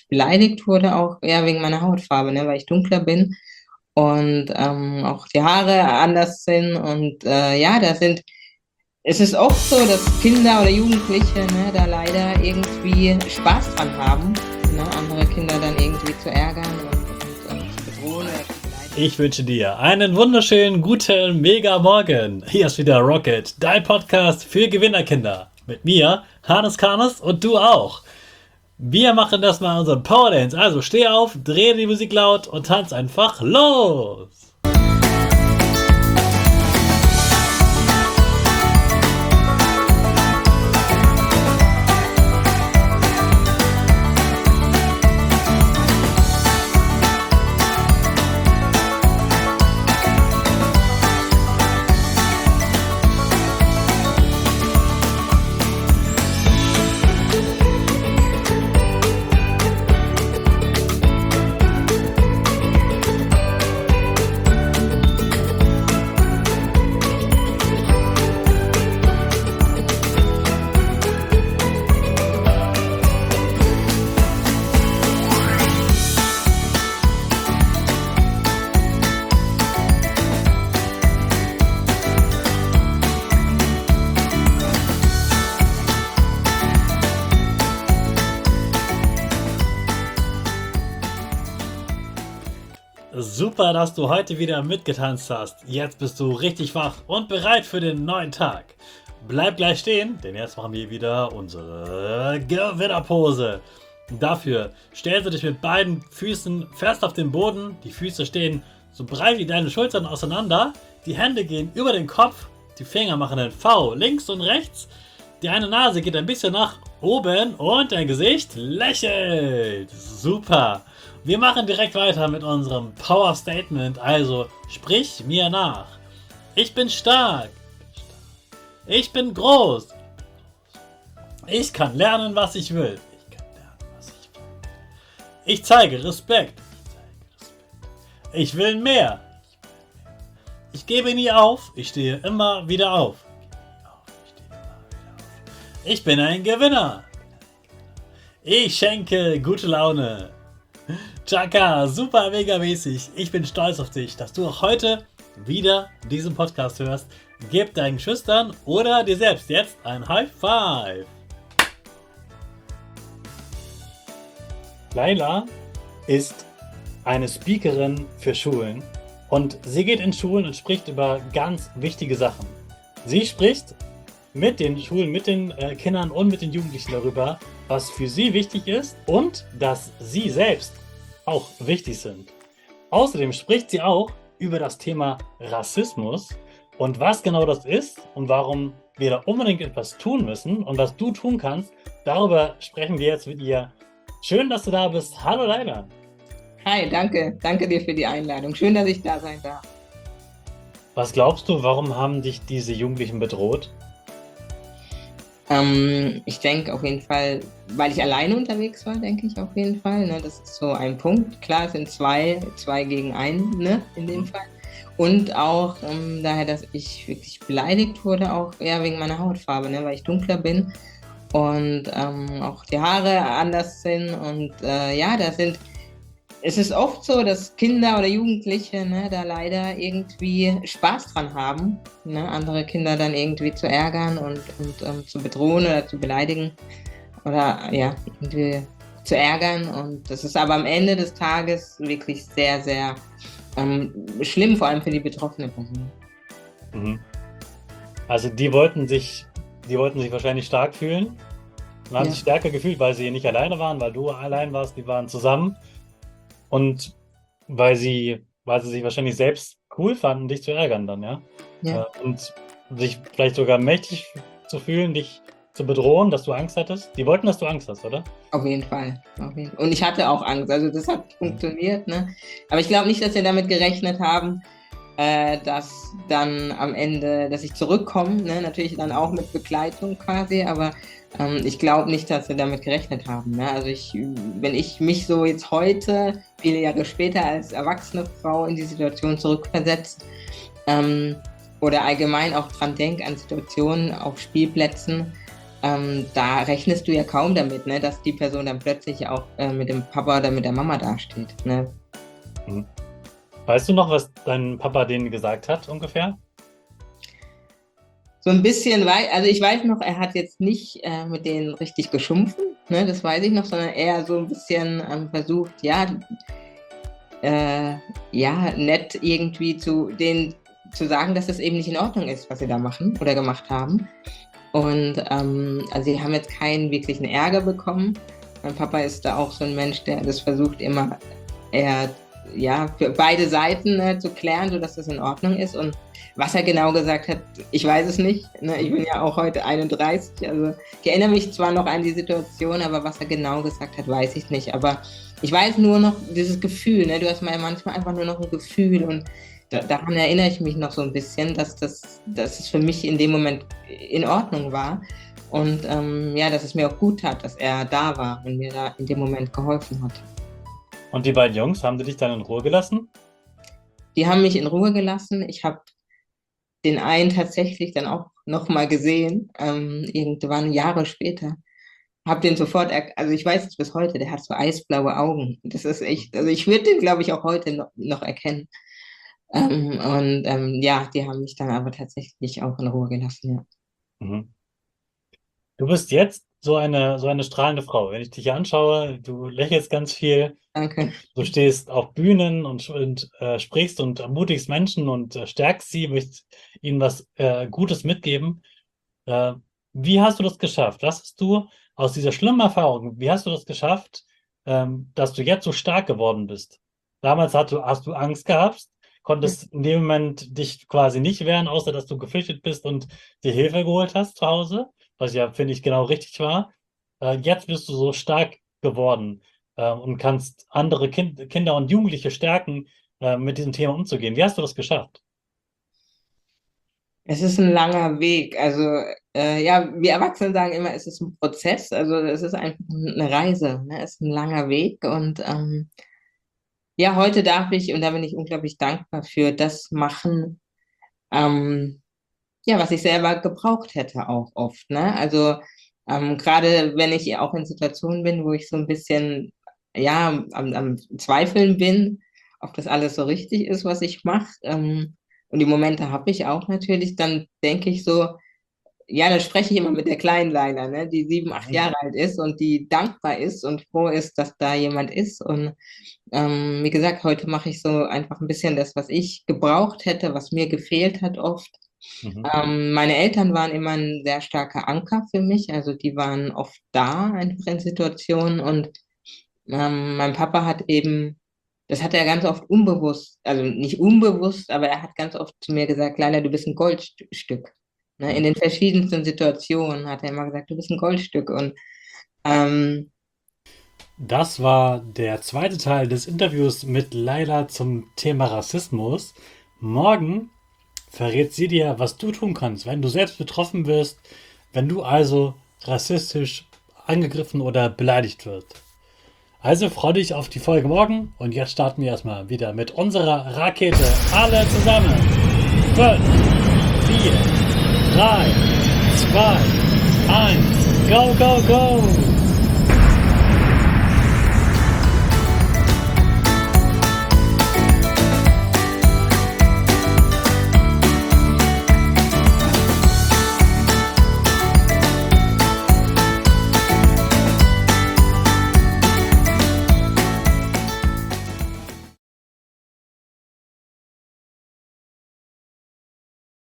wirklich beleidigt wurde, auch eher wegen meiner Hautfarbe, ne, weil ich dunkler bin und auch die Haare anders sind. Und ja, es ist oft so, dass Kinder oder Jugendliche, ne, da leider irgendwie Spaß dran haben, ne, andere Kinder dann irgendwie zu ärgern und zu bedrohen oder zu beleidigen. Ich wünsche dir einen wunderschönen, guten, mega Morgen. Hier ist wieder Rocket, dein Podcast für Gewinnerkinder. Mit mir, Hannes Karnes und du auch. Wir machen das mal unseren Power Dance. Also steh auf, dreh die Musik laut und tanz einfach los. Super, dass du heute wieder mitgetanzt hast. Jetzt bist du richtig wach und bereit für den neuen Tag. Bleib gleich stehen, denn jetzt machen wir wieder unsere Gewinnerpose. Dafür stellst du dich mit beiden Füßen fest auf den Boden. Die Füße stehen so breit wie deine Schultern auseinander. Die Hände gehen über den Kopf. Die Finger machen ein V links und rechts. Die eine Nase geht ein bisschen nach oben und dein Gesicht lächelt. Super. Wir machen direkt weiter mit unserem Power Statement. Also sprich mir nach. Ich bin stark. Ich bin groß. Ich kann lernen, was ich will. Ich zeige Respekt. Ich will mehr. Ich gebe nie auf. Ich stehe immer wieder auf. Ich bin ein Gewinner. Ich schenke gute Laune. Chaka, super mega mäßig. Ich bin stolz auf dich, dass du auch heute wieder diesen Podcast hörst. Gib deinen Schüchtern oder dir selbst jetzt ein High Five. Laila ist eine Speakerin für Schulen und sie geht in Schulen und spricht über ganz wichtige Sachen. Sie spricht mit den Schulen, mit den Kindern und mit den Jugendlichen darüber, was für sie wichtig ist und dass sie selbst auch wichtig sind. Außerdem spricht sie auch über das Thema Rassismus und was genau das ist und warum wir da unbedingt etwas tun müssen und was du tun kannst. Darüber sprechen wir jetzt mit ihr. Schön, dass du da bist. Hallo Laila. Hi, danke. Danke dir für die Einladung. Schön, dass ich da sein darf. Was glaubst du, warum haben dich diese Jugendlichen bedroht? Ich denke auf jeden Fall, weil ich alleine unterwegs war, denke ich auf jeden Fall. Ne? Das ist so ein Punkt. Klar, es sind zwei gegen einen, ne? In dem Fall. Und auch daher, dass ich wirklich beleidigt wurde, auch eher wegen meiner Hautfarbe, ne? Weil ich dunkler bin und auch die Haare anders sind. Und ja, es ist oft so, dass Kinder oder Jugendliche, ne, da leider irgendwie Spaß dran haben, ne, andere Kinder dann irgendwie zu ärgern und zu bedrohen oder zu beleidigen oder ja, irgendwie zu ärgern. Und das ist aber am Ende des Tages wirklich sehr, sehr schlimm, vor allem für die betroffene Person. Mhm. Also die wollten sich wahrscheinlich stark fühlen und haben sich stärker gefühlt, weil sie nicht alleine waren, weil du allein warst, die waren zusammen. Und weil sie sich wahrscheinlich selbst cool fanden, dich zu ärgern dann, ja? Ja. Und sich vielleicht sogar mächtig zu fühlen, dich zu bedrohen, dass du Angst hattest. Die wollten, dass du Angst hast, oder? Auf jeden Fall. Und ich hatte auch Angst, also das hat funktioniert, ne? Aber ich glaube nicht, dass wir damit gerechnet haben, dass dann am Ende, dass ich zurückkomme, ne? Natürlich dann auch mit Begleitung quasi, aber ich glaube nicht, dass wir damit gerechnet haben. Ne? Also wenn ich mich so jetzt heute, viele Jahre später als erwachsene Frau in die Situation zurückversetze oder allgemein auch dran denke an Situationen auf Spielplätzen, da rechnest du ja kaum damit, ne, dass die Person dann plötzlich auch mit dem Papa oder mit der Mama dasteht. Ne? Mhm. Weißt du noch, was dein Papa denen gesagt hat ungefähr? So ein bisschen, also ich weiß noch, er hat jetzt nicht mit denen richtig geschumpfen, ne, das weiß ich noch, sondern eher so ein bisschen versucht, ja, nett irgendwie zu denen zu sagen, dass es eben nicht in Ordnung ist, was sie da machen oder gemacht haben. Und also sie haben jetzt keinen wirklichen Ärger bekommen. Mein Papa ist da auch so ein Mensch, der das versucht immer eher ja, für beide Seiten zu klären, sodass das in Ordnung ist. Und was er genau gesagt hat, ich weiß es nicht. Ne? Ich bin ja auch heute 31, also ich erinnere mich zwar noch an die Situation, aber was er genau gesagt hat, weiß ich nicht. Aber ich weiß nur noch dieses Gefühl, ne? Du hast mal manchmal einfach nur noch ein Gefühl und daran erinnere ich mich noch so ein bisschen, dass es für mich in dem Moment in Ordnung war und ja, dass es mir auch gut tat, dass er da war und mir da in dem Moment geholfen hat. Und die beiden Jungs, haben die dich dann in Ruhe gelassen? Die haben mich in Ruhe gelassen. Ich habe den einen tatsächlich dann auch noch mal gesehen, irgendwann Jahre später. Habe den sofort, also ich weiß es bis heute, der hat so eisblaue Augen. Das ist echt, also ich würde den, glaube ich, auch heute noch erkennen. Und ja, die haben mich dann aber tatsächlich auch in Ruhe gelassen, ja. Mhm. Du bist jetzt so eine strahlende Frau. Wenn ich dich anschaue, du lächelst ganz viel, Danke. du stehst auf Bühnen und sprichst und ermutigst Menschen und stärkst sie, möchtest ihnen was Gutes mitgeben. Äh, Wie hast du das geschafft? Was hast du aus dieser schlimmen Erfahrung, wie hast du das geschafft, dass du jetzt so stark geworden bist? Damals hast du Angst gehabt, konntest in dem Moment dich quasi nicht wehren, außer dass du geflüchtet bist und dir Hilfe geholt hast zu Hause, was ja, finde ich, genau richtig war. Jetzt bist du so stark geworden und kannst andere Kinder und Jugendliche stärken, mit diesem Thema umzugehen. Wie hast du das geschafft? Es ist ein langer Weg. Also, ja, wir Erwachsene sagen immer, es ist ein Prozess. Also, es ist einfach eine Reise. Ne? Es ist ein langer Weg. Und ja, heute darf ich, und da bin ich unglaublich dankbar für, das machen, ähm, ja, was ich selber gebraucht hätte auch oft. Ne? Also, gerade wenn ich auch in Situationen bin, wo ich so ein bisschen, ja, am Zweifeln bin, ob das alles so richtig ist, was ich mache. Und die Momente habe ich auch natürlich, dann denke ich so, ja, da spreche ich immer mit der kleinen Leila, ne, die 7, 8 Mhm. Jahre alt ist und die dankbar ist und froh ist, dass da jemand ist. Und wie gesagt, heute mache ich so einfach ein bisschen das, was ich gebraucht hätte, was mir gefehlt hat oft. Mhm. Meine Eltern waren immer ein sehr starker Anker für mich, also die waren oft da, einfach in Situationen. Und mein Papa hat eben, das hat er ganz oft unbewusst, also nicht unbewusst, aber er hat ganz oft zu mir gesagt, Leila, du bist ein Goldstück. Ne? In Mhm. den verschiedensten Situationen hat er immer gesagt, du bist ein Goldstück. Und ähm, Das war der zweite Teil des Interviews mit Laila zum Thema Rassismus. Morgen verrät sie dir, was du tun kannst, wenn du selbst betroffen wirst, wenn du also rassistisch angegriffen oder beleidigt wirst. Also freu dich auf die Folge morgen und jetzt starten wir erstmal wieder mit unserer Rakete. Alle zusammen. 5, 4, 3, 2, 1, go, go, go!